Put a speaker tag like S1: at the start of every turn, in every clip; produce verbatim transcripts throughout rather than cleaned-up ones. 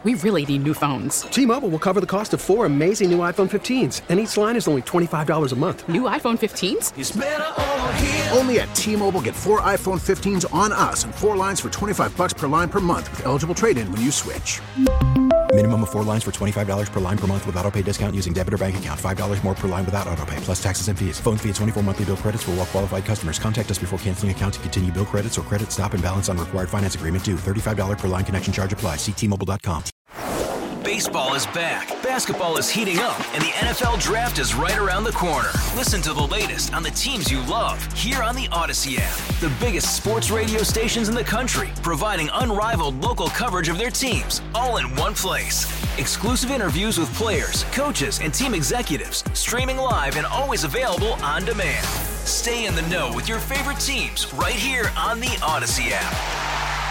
S1: We really need new phones.
S2: T-Mobile will cover the cost of four amazing new iPhone fifteens, and each line is only twenty-five dollars a month.
S1: New iPhone fifteens?
S3: It's better over here.
S4: Only at T-Mobile, get four iPhone fifteens on us and four lines for twenty-five dollars per line per month with eligible trade-in when you switch.
S5: Minimum of four lines for twenty-five dollars per line per month with autopay discount using debit or bank account. five dollars more per line without autopay, plus taxes and fees. Phone fee at twenty-four monthly bill credits for well-qualified customers. Contact us before canceling account to continue bill credits or credit stop and balance on required finance agreement due. thirty-five dollars per line connection charge applies. See T Mobile dot com.
S3: Baseball is back, basketball is heating up, and the N F L Draft is right around the corner. Listen to the latest on the teams you love here on the Odyssey app. The biggest sports radio stations in the country, providing unrivaled local coverage of their teams, all in one place. Exclusive interviews with players, coaches, and team executives, streaming live and always available on demand. Stay in the know with your favorite teams right here on the Odyssey app.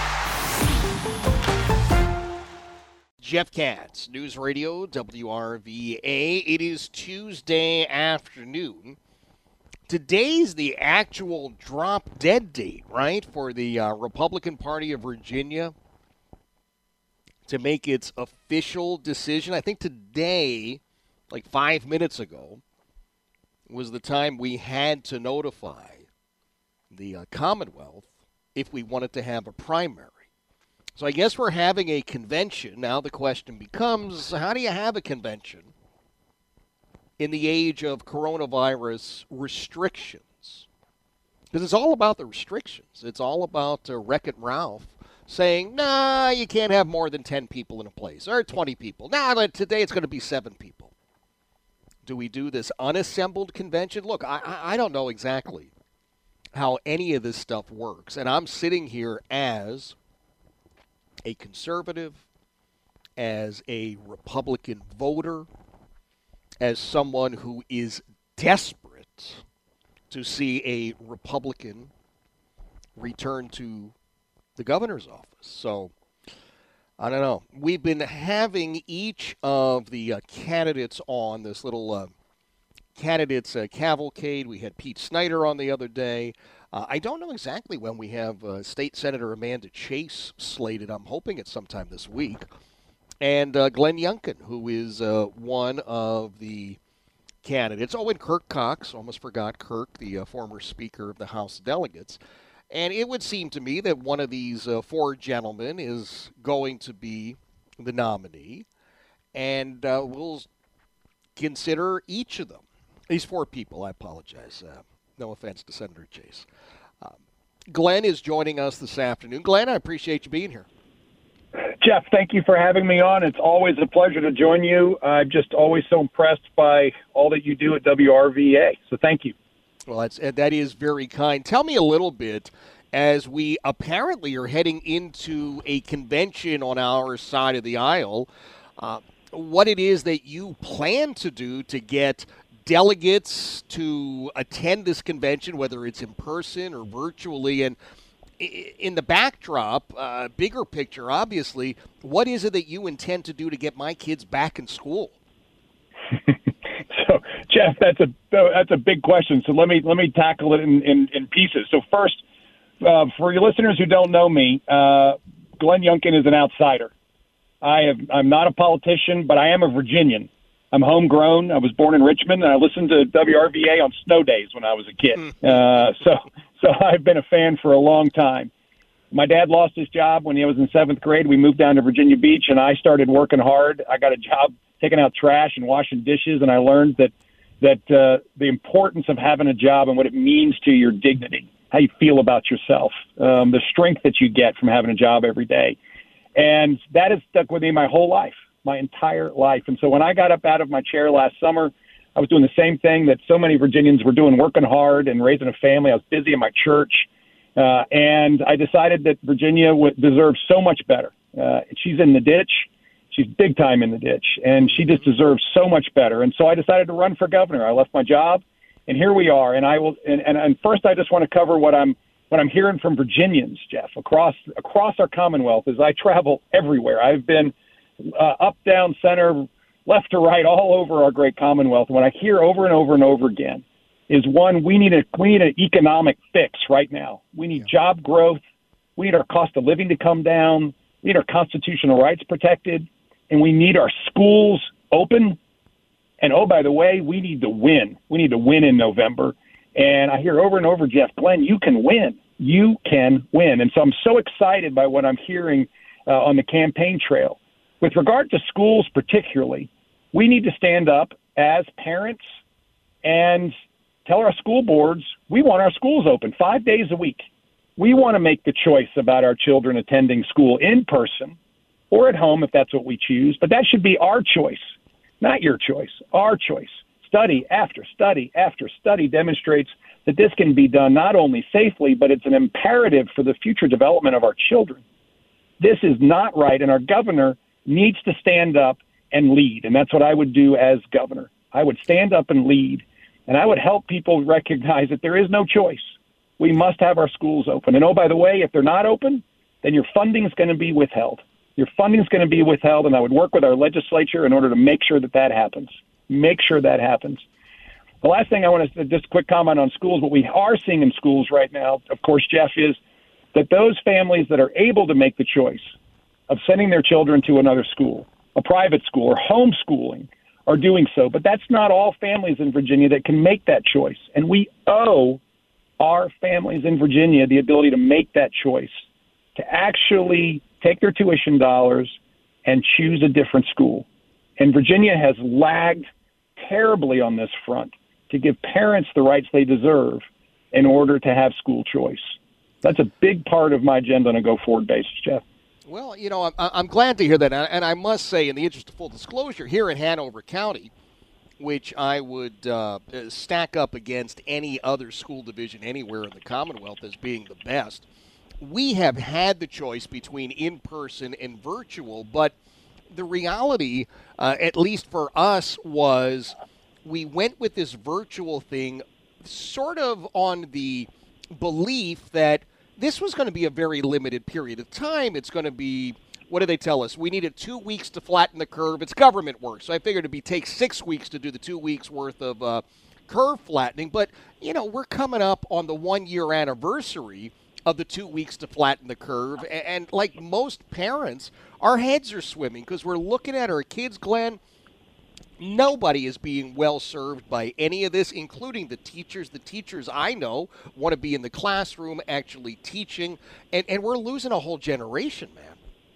S6: Jeff Katz, News Radio, W R V A. It is Tuesday afternoon. Today's the actual drop-dead date, right, for the uh, Republican Party of Virginia to make its official decision. I think today, like five minutes ago, was the time we had to notify the uh, Commonwealth if we wanted to have a primary. So I guess we're having a convention. Now the question becomes, how do you have a convention in the age of coronavirus restrictions? Because it's all about the restrictions. It's all about uh, Wreck-It Ralph saying, nah, you can't have more than ten people in a place, or twenty people. Nah, today it's going to be seven people. Do we do this unassembled convention? Look, I, I don't know exactly how any of this stuff works, and I'm sitting here as a conservative, as a Republican voter, as someone who is desperate to see a Republican return to the governor's office. So, I don't know. We've been having each of the uh, candidates on this little uh, candidates uh, cavalcade. We had Pete Snyder on the other day. Uh, I don't know exactly when we have uh, State Senator Amanda Chase slated. I'm hoping it's sometime this week. And uh, Glenn Youngkin, who is uh, one of the candidates. Oh, and Kirk Cox. Almost forgot Kirk, the uh, former Speaker of the House of Delegates. And it would seem to me that one of these uh, four gentlemen is going to be the nominee. And uh, we'll consider each of them. These four people, I apologize. Uh, No offense to Senator Chase. Um, Glenn is joining us this afternoon. Glenn, I appreciate you being here.
S7: Jeff, thank you for having me on. It's always a pleasure to join you. I'm just always so impressed by all that you do at W R V A. So thank you.
S6: Well, that's, that is very kind. Tell me a little bit, as we apparently are heading into a convention on our side of the aisle, uh, what it is that you plan to do to get delegates to attend this convention, whether it's in person or virtually. And in the backdrop, uh, bigger picture, obviously, what is it that you intend to do to get my kids back in school?
S7: So, Jeff, that's a that's a big question. So let me let me tackle it in, in, in pieces. So first, uh, for your listeners who don't know me, uh, Glenn Youngkin is an outsider. I have I'm not a politician, but I am a Virginian. I'm homegrown. I was born in Richmond, and I listened to W R V A on snow days when I was a kid. Uh, so, so I've been a fan for a long time. My dad lost his job when he was in seventh grade. We moved down to Virginia Beach, and I started working hard. I got a job taking out trash and washing dishes, and I learned that that uh, the importance of having a job and what it means to your dignity, how you feel about yourself, um, the strength that you get from having a job every day. And that has stuck with me my whole life. my entire life. And so when I got up out of my chair last summer, I was doing the same thing that so many Virginians were doing, working hard and raising a family. I was busy in my church. Uh, and I decided that Virginia w- deserves so much better. Uh, she's in the ditch. She's big time in the ditch. And she just deserves so much better. And so I decided to run for governor. I left my job, and here we are. And I will. And, and, and first, I just want to cover what I'm what I'm hearing from Virginians, Jeff, across across our Commonwealth as I travel everywhere. I've been uh, up, down, center, left to right, all over our great Commonwealth. And what I hear over and over and over again is, one, we need a we need an economic fix right now. We need yeah. job growth. We need our cost of living to come down. We need our constitutional rights protected. and we need our schools open. And, oh, by the way, we need to win. We need to win in November. And I hear over and over, Jeff, Glenn, you can win. You can win. And so I'm so excited by what I'm hearing uh, on the campaign trail. With regard to schools particularly, we need to stand up as parents and tell our school boards we want our schools open five days a week. We want to make the choice about our children attending school in person or at home if that's what we choose. But that should be our choice, not your choice, our choice. Study after study after study demonstrates that this can be done not only safely, but it's an imperative for the future development of our children. This is not right, and our governor needs to stand up and lead, and that's what I would do as governor. I would stand up and lead, and I would help people recognize that there is no choice. We must have our schools open. And, oh, by the way, if they're not open, then your funding is going to be withheld. Your funding is going to be withheld, and I would work with our legislature in order to make sure that that happens. Make sure that happens. The last thing I want to just a quick comment on schools. What we are seeing in schools right now, of course, Jeff, is that those families that are able to make the choice of sending their children to another school, a private school or homeschooling, are doing so. But that's not all families in Virginia that can make that choice. And we owe our families in Virginia the ability to make that choice, to actually take their tuition dollars and choose a different school. And Virginia has lagged terribly on this front to give parents the rights they deserve in order to have school choice. That's a big part of my agenda on a go-forward basis, Jeff.
S6: Well, you know, I'm, I'm glad to hear that. And I must say, in the interest of full disclosure, here in Hanover County, which I would uh, stack up against any other school division anywhere in the Commonwealth as being the best, we have had the choice between in-person and virtual. But the reality, uh, at least for us, was we went with this virtual thing sort of on the belief that this was going to be a very limited period of time. It's going to be, what do they tell us? We needed two weeks to flatten the curve. It's government work. So I figured it'd be take six weeks to do the two weeks worth of uh, curve flattening. But, you know, we're coming up on the one-year anniversary of the two weeks to flatten the curve. And, and like most parents, our heads are swimming because we're looking at our kids, Glenn. Nobody is being well served by any of this, including the teachers. The teachers I know want to be in the classroom actually teaching, and, and we're losing a whole generation, man.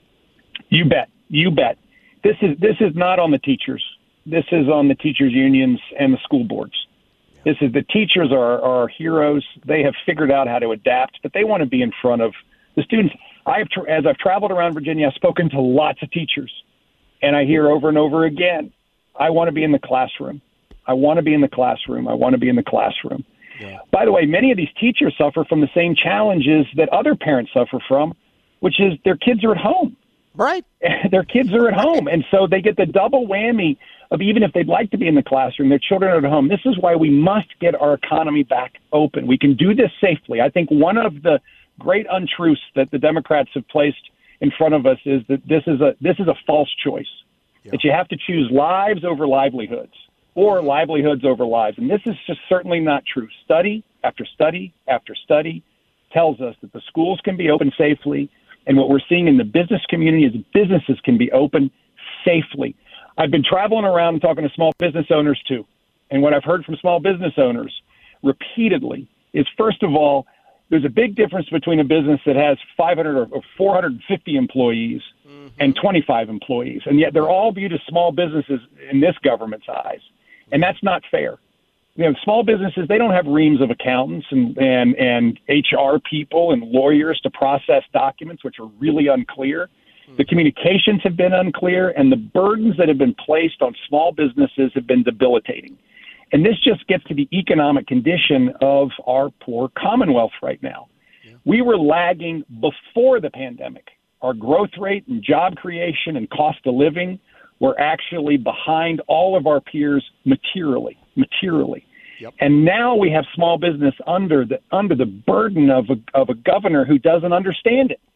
S7: You bet. You bet. This is this is not on the teachers. This is on the teachers' unions and the school boards. This is the teachers are, are heroes. They have figured out how to adapt, but they want to be in front of the students. I have, as I've traveled around Virginia, I've spoken to lots of teachers, and I hear over and over again, I want to be in the classroom. I want to be in the classroom. I want to be in the classroom. Yeah. By the way, many of these teachers suffer from the same challenges that other parents suffer from, which is their kids are at home.
S6: Right.
S7: Their kids are at home. And so they get the double whammy of even if they'd like to be in the classroom, their children are at home. This is why we must get our economy back open. We can do this safely. I think one of the great untruths that the Democrats have placed in front of us is that this is a this is a false choice. Yeah. That you have to choose lives over livelihoods or livelihoods over lives. And this is just certainly not true. Study after study after study tells us that the schools can be open safely. And what we're seeing in the business community is businesses can be open safely. I've been traveling around and talking to small business owners, too. And what I've heard from small business owners repeatedly is, first of all, there's a big difference between a business that has five hundred or four hundred fifty employees mm-hmm. and twenty-five employees. And yet they're all viewed as small businesses in this government's eyes. And that's not fair. You know, small businesses, they don't have reams of accountants and, and, and H R people and lawyers to process documents, which are really unclear. The communications have been unclear, and the burdens that have been placed on small businesses have been debilitating. And this just gets to the economic condition of our poor Commonwealth right now. Yeah. We were lagging before the pandemic. Our growth rate and job creation and cost of living were actually behind all of our peers materially, materially. Yep. And now we have small business under the under the burden of a, of a governor who doesn't understand it.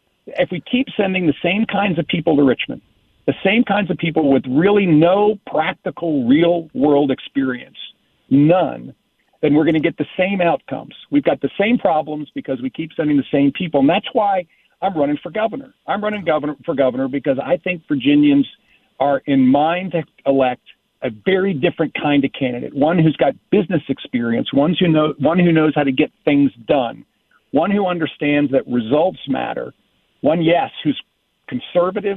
S7: If we keep sending the same kinds of people to Richmond, the same kinds of people with really no practical, real-world experience, none, then we're going to get the same outcomes. We've got the same problems because we keep sending the same people, and that's why I'm running for governor. I'm running governor for governor because I think Virginians are in mind to elect a very different kind of candidate, one who's got business experience, one who know, one who knows how to get things done, one who understands that results matter, one, yes, who's conservative,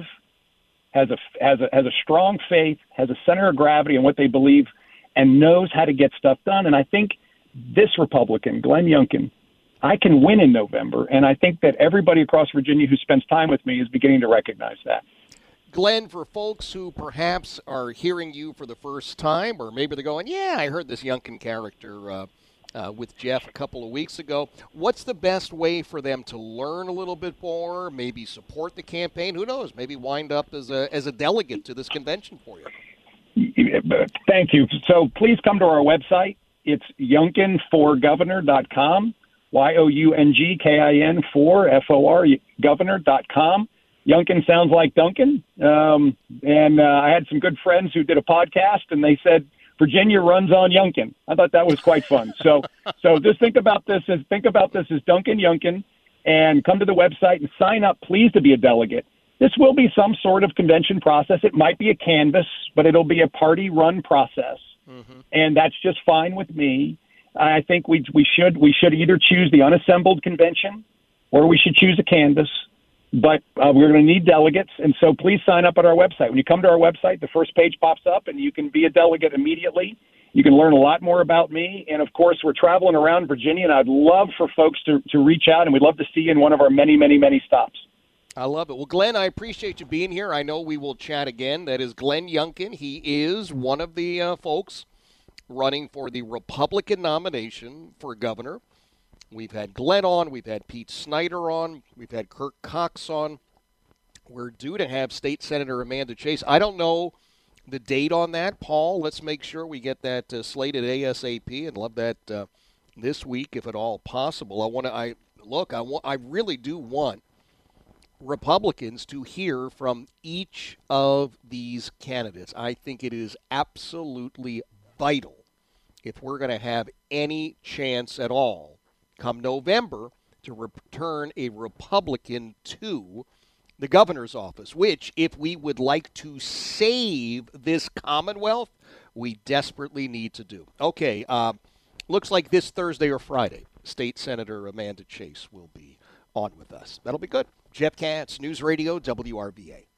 S7: has a, has a, has a strong faith, has a center of gravity in what they believe, and knows how to get stuff done. And I think this Republican, Glenn Youngkin, I can win in November, and I think that everybody across Virginia who spends time with me is beginning to recognize that.
S6: Glenn, for folks who perhaps are hearing you for the first time, or maybe they're going, yeah, I heard this Youngkin character uh, uh, with Jeff a couple of weeks ago, what's the best way for them to learn a little bit more, maybe support the campaign? Who knows, maybe wind up as a, as a delegate to this convention for you?
S7: Thank you. So please come to our website. It's youngkin for governor dot com. Y O U N G K I N for F O R, governor dot com. Youngkin sounds like Duncan. Um, and uh, I had some good friends who did a podcast, and they said, Virginia runs on Youngkin. I thought that was quite fun. So so just think about this as think about this as Duncan Youngkin, and come to the website and sign up, please, to be a delegate. This will be some sort of convention process. It might be a canvass, but it'll be a party-run process. Mm-hmm. And that's just fine with me. I think we we should we should either choose the unassembled convention or we should choose a canvass, but uh, we're going to need delegates, and so please sign up at our website. When you come to our website, the first page pops up, and you can be a delegate immediately. You can learn a lot more about me, and of course, we're traveling around Virginia, and I'd love for folks to, to reach out, and we'd love to see you in one of our many, many, many stops.
S6: I love it. Well, Glenn, I appreciate you being here. I know we will chat again. That is Glenn Youngkin. He is one of the uh, folks running for the Republican nomination for governor. We've had Glenn on. We've had Pete Snyder on. We've had Kirk Cox on. We're due to have State Senator Amanda Chase. I don't know the date on that, Paul. Let's make sure we get that uh, slated ASAP, and love that uh, this week, if at all possible. I want to. I look. I want. I really do want Republicans to hear from each of these candidates. I think it is absolutely vital if we're going to have any chance at all come November to return a Republican to the governor's office, which, if we would like to save this Commonwealth, we desperately need to do. Okay, uh, looks like this Thursday or Friday, State Senator Amanda Chase will be on with us. That'll be good. Jeff Katz, News Radio, W R V A.